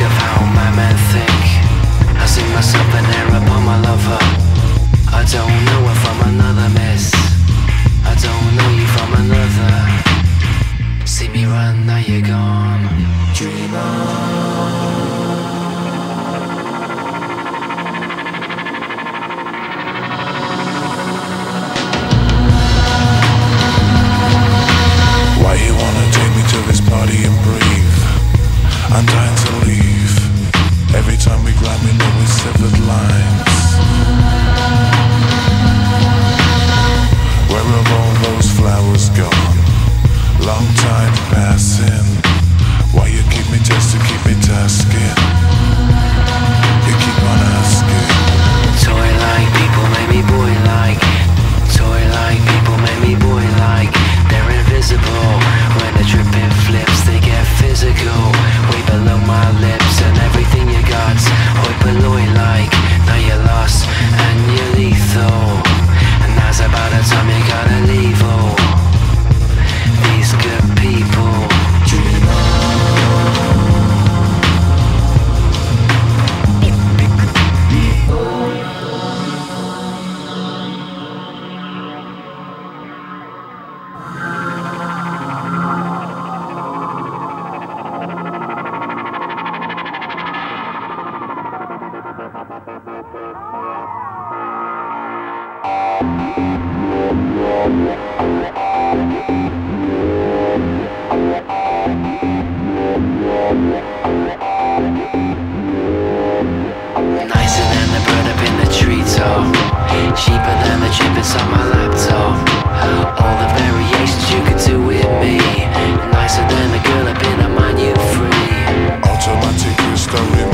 of how madmen think. I see myself an error upon my lover. I don't know her from another miss. I don't know you from another. See me run, now you're gone. Dream on. Why you wanna take me to this party and breathe? I'm dying to leave. Every time we grind, we know we severed lines. Where have all those flowers gone? Long time passing. Why you keep me just to keep me tasking? You keep on asking. Toy like people make me boy like. Toy like people make me boy like. They're invisible. When the dripping flips, they get physical. Way below my lips and everything you got. Hoi polloi like. Now you're lost and you're lethal. And now's about the time you gotta leave. Oh, these good people. Dream on. Nicer than the bird up in the treetop. Cheaper than the chip inside my laptop. All the variations you could do with me. Nicer than the girl up in a mind you free. Automatic restoring